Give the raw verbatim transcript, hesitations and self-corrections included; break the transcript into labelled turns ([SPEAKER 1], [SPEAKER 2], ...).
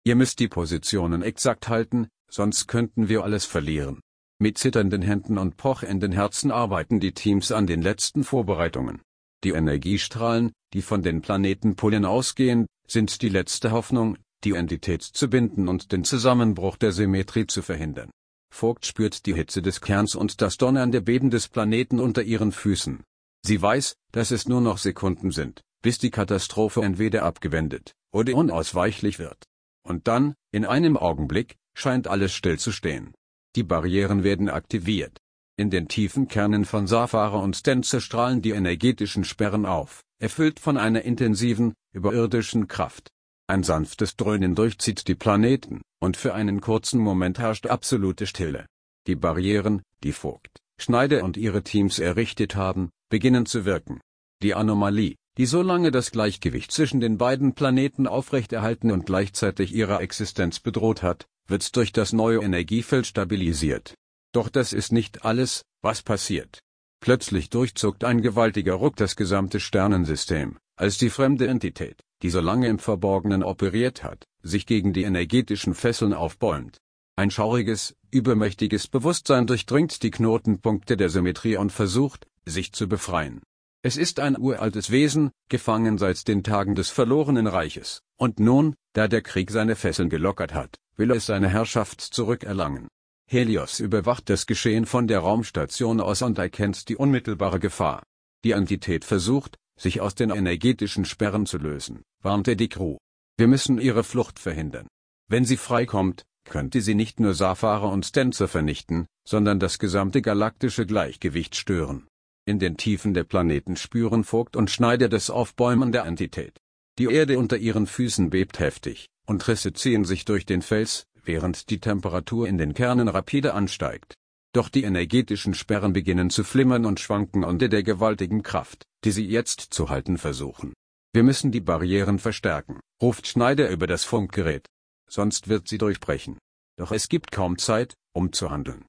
[SPEAKER 1] Ihr müsst die Positionen exakt halten, sonst könnten wir alles verlieren. Mit zitternden Händen und pochenden Herzen arbeiten die Teams an den letzten Vorbereitungen. Die Energiestrahlen, die von den Planetenpolen ausgehen, sind die letzte Hoffnung, die Entität zu binden und den Zusammenbruch der Symmetrie zu verhindern. Vogt spürt die Hitze des Kerns und das donnernde Beben des Planeten unter ihren Füßen. Sie weiß, dass es nur noch Sekunden sind, bis die Katastrophe entweder abgewendet oder unausweichlich wird. Und dann, in einem Augenblick, scheint alles stillzustehen. Die Barrieren werden aktiviert. In den tiefen Kernen von Saphara und Stenza strahlen die energetischen Sperren auf, erfüllt von einer intensiven, überirdischen Kraft. Ein sanftes Dröhnen durchzieht die Planeten, und für einen kurzen Moment herrscht absolute Stille. Die Barrieren, die Vogt, Schneider und ihre Teams errichtet haben, beginnen zu wirken. Die Anomalie, die so lange das Gleichgewicht zwischen den beiden Planeten aufrechterhalten und gleichzeitig ihre Existenz bedroht hat, wird durch das neue Energiefeld stabilisiert. Doch das ist nicht alles, was passiert. Plötzlich durchzuckt ein gewaltiger Ruck das gesamte Sternensystem, als die fremde Entität, die so lange im Verborgenen operiert hat, sich gegen die energetischen Fesseln aufbäumt. Ein schauriges, übermächtiges Bewusstsein durchdringt die Knotenpunkte der Symmetrie und versucht, sich zu befreien. Es ist ein uraltes Wesen, gefangen seit den Tagen des verlorenen Reiches, und nun, da der Krieg seine Fesseln gelockert hat, will es seine Herrschaft zurückerlangen. Helios überwacht das Geschehen von der Raumstation aus und erkennt die unmittelbare Gefahr. Die Entität versucht, sich aus den energetischen Sperren zu lösen, warnt er die Crew. Wir müssen ihre Flucht verhindern. Wenn sie freikommt, könnte sie nicht nur Saphara und Stenza vernichten, sondern das gesamte galaktische Gleichgewicht stören. In den Tiefen der Planeten spüren Vogt und Schneider das Aufbäumen der Entität. Die Erde unter ihren Füßen bebt heftig, und Risse ziehen sich durch den Fels, während die Temperatur in den Kernen rapide ansteigt. Doch die energetischen Sperren beginnen zu flimmern und schwanken unter der gewaltigen Kraft, die sie jetzt zu halten versuchen. Wir müssen die Barrieren verstärken, ruft Schneider über das Funkgerät. Sonst wird sie durchbrechen. Doch es gibt kaum Zeit, um zu handeln.